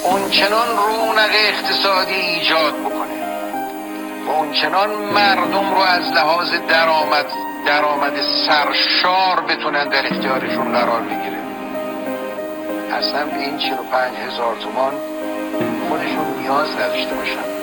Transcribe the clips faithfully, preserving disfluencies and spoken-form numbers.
اونچنان رونق اقتصادی ایجاد بکنه و اونچنان مردم رو از لحاظ درآمد درآمد سرشار بتونن در اختیارشون قرار بگیره. اصلا به این چهل و پنج هزار تومان خودشون نیاز نداشته باشن.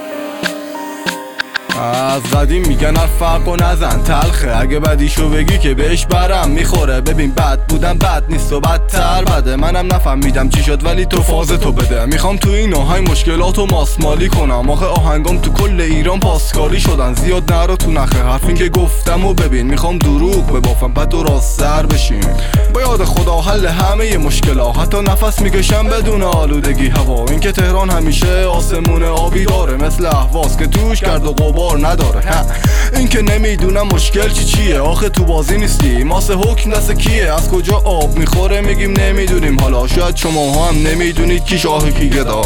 از قدیم میگن هر فرق و نزن تلخه، اگه بدیشو بگی که بهش برم میخوره. ببین بد بودم بد نیست و بدتر بده، منم نفهمیدم چی شد ولی تو فاز تو بده. میخوام تو این آهنگ مشکلاتو ماسمالی کنم، آخه آهنگام تو کل ایران پاسکاری شدن. زیاد نرو تو نخه حرفین که گفتم و ببین، میخوام دروغ ببافم بعد تو راست سر بشین. با یاد خدا حل همه مشکلات، حتی نفس میکشم بدون آلودگی هوا. این که تهران همیشه آسمون آبی داره، مثل اهواز که توش گرد و غبار نداره. این که نمیدونم مشکل چی چیه، آخه تو بازی نیستی ماسه حکم دست کیه. از کجا آب میخوره میگیم نمیدونیم، حالا شاید شما هم نمیدونید کی شاه کی گدا.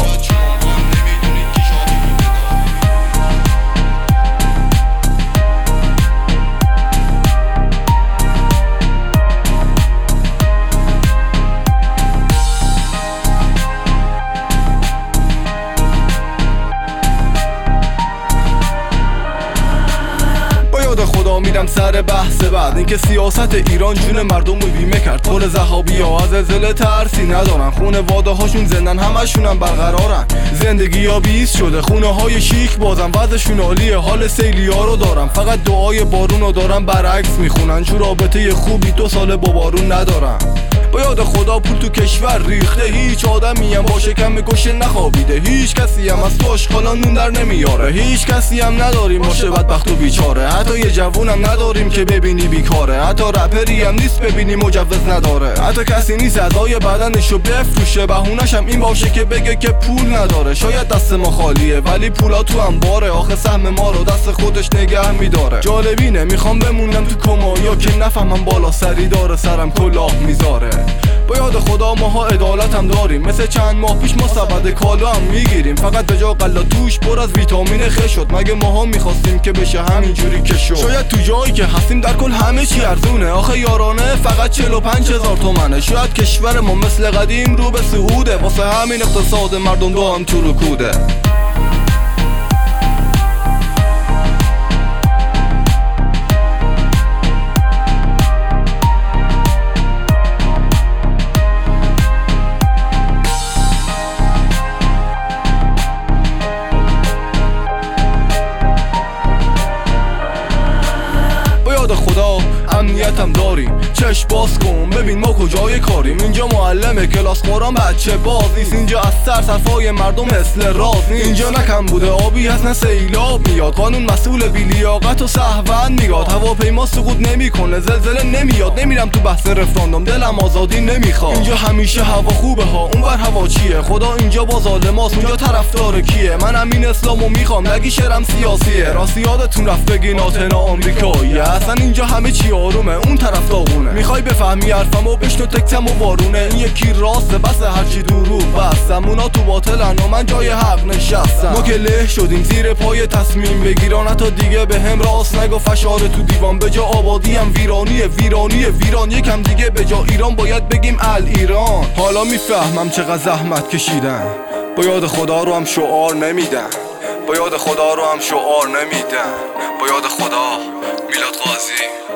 خدا میرم سر بحث بعد، اینکه سیاست ایران جون مردم رو بیمه کرد. پر زهابی ها از زلزله ترسی ندارن، خونه واده هاشون زندن همشون هم برقرارن. زندگی ها بیست شده، خونه های شیک بازم وضعشون عالیه. حال سیلی ها رو دارم، فقط دعای بارون رو دارم برعکس میخونن، چون رابطه خوبی دو سال با بارون ندارم. با یاد خدا پول تو کشور ریخته، هیچ آدمی هم با شکم گوشه نخوابیده. هیچ کسی هم از تو اشغالا نون در نمیاره، هیچ کسی هم نداریم باشه بدبخت و بیچاره. حتی یه جوونم نداریم که ببینی بیکاره، حتی رپری هم نیست ببینی مجوز نداره. حتی کسی نیست ادای بدنشو بفروشه، بهونش هم این باشه که بگه که پول نداره. شاید دست ما خالیه ولی پولا تو انباره، آخه سهم ما رو دست خودش نگه میداره. جالبینه میخوام بمونم تو کما یا که نفهمم بالا سری داره سرم کلاه میذاره. با یاد خدا ماها عدالت هم داریم، مثل چند ماه پیش ما سبد کالا هم میگیریم. فقط به جا قلا توش پر از ویتامین خ شد، مگه ماها میخواستیم که بشه همینجوری که شد. شاید تو جایی که هستیم در کل همه چی ارزونه، آخه یارانه فقط چهل و پنج هزار تومنه. شاید کشور ما مثل قدیم رو به صعوده، واسه همین اقتصاد مردم دو هم تو رکوده. خدا امنیتم داریم، چشم باز کن ببین ما کجای کاریم. اینجا معلم کلاس قرآن بچه باز نیست، اینجا از سر صفای مردم مثل راز نیست. اینجا نه کم بوده آبی هست نه سیلاب میاد، قانون مسئول بی لیاقت و سهون میاد. هواپیما سقوط نمیکنه، زلزله نمیاد. نمیرم تو بحث رفراندوم، دلم آزادی نمیخواد. اینجا همیشه هوا خوبه ها، اونور هوا چیه؟ خدا اینجا با ظالماست، اونجا طرفدار کیه؟ من همین اسلامو میخوام، نگی شرم سیاسیه. راستی یادتون رفت بگی ناتنا آمریکاییه، اصلا اینجا همه چی آرومه، اون طرف داغونه. میخوای بفهمی حرفمو بشنو تکتم و وارونه. این یکی راسته بس هرچی دروغ بستم، اونا تو باطلن و من جای حق نشستم. ما که له شدیم زیر پای تصمیم بگیران، حتی دیگه به هم راست نگو فشار تو دیوان. به جا آبادی هم ویرانیه ویرانی ویران، یکم دیگه به جا ایران باید بگیم ال ایران. حالا میفهمم چقدر زحمت کشیدن، با یاد خدا رو هم شعار نمیدن، با یاد خدا رو هم شعار نمیدن. با یاد خدا میلاد قاضی.